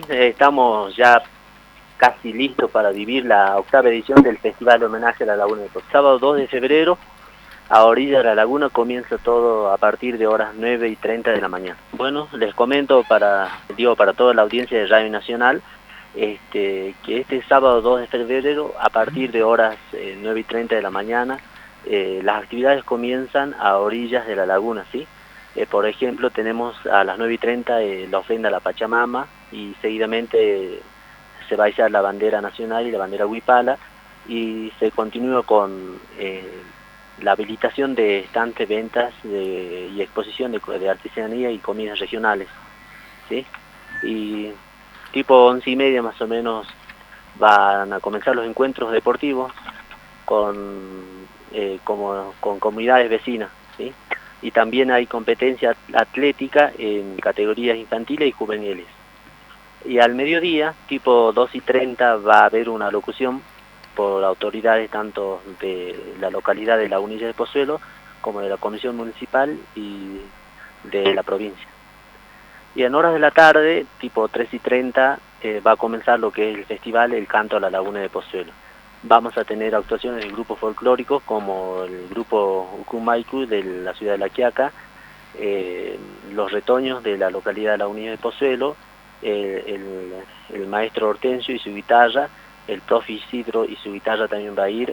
estamos ya casi listos para vivir la octava edición del Festival de Homenaje a la Laguna de Pozuelo. Sábado 2 de febrero, a orilla de la laguna, comienza todo a partir de horas 9:30 de la mañana. Bueno, les comento para toda la audiencia de Radio Nacional, que este sábado 2 de febrero, a partir de horas 9:30 de la mañana, las actividades comienzan a orillas de la laguna, ¿sí? Por ejemplo, tenemos a las 9:30 la ofrenda a la Pachamama, y seguidamente se va a izar la bandera nacional y la bandera huipala, y se continúa con la habilitación de estantes, ventas y exposición de artesanía y comidas regionales, ¿sí? Y tipo 11:30 más o menos van a comenzar los encuentros deportivos con comunidades vecinas, ¿sí? Y también hay competencia atlética en categorías infantiles y juveniles. Y al mediodía, tipo 2:30, va a haber una locución por autoridades tanto de la localidad de Lagunilla de Pozuelo como de la Comisión Municipal y de la provincia. Y en horas de la tarde, tipo 3:30, va a comenzar lo que es el festival El Canto a la Laguna de Pozuelo. Vamos a tener actuaciones de grupos folclóricos como el grupo Ucumaicu de la ciudad de La Quiaca, los retoños de la localidad de Lagunilla de Pozuelo, el maestro Hortensio y su guitarra, el profe Isidro y su guitarra también va a ir,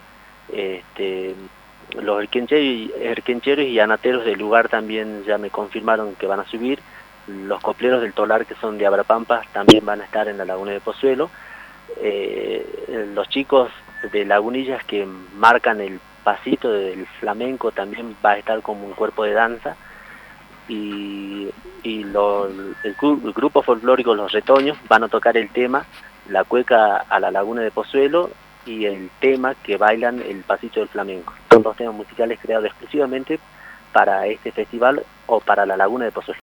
los erquencheros y anateros del lugar también ya me confirmaron que van a subir, los copleros del Tolar, que son de Abrapampa, también van a estar en la Laguna de Pozuelo, los chicos de Lagunillas que marcan el pasito del flamenco también va a estar como un cuerpo de danza, y el grupo folclórico Los Retoños van a tocar el tema La Cueca a la Laguna de Pozuelo y el tema que bailan el pasito del flamenco. Son dos temas musicales creados exclusivamente para este festival o para la Laguna de Pozuelo.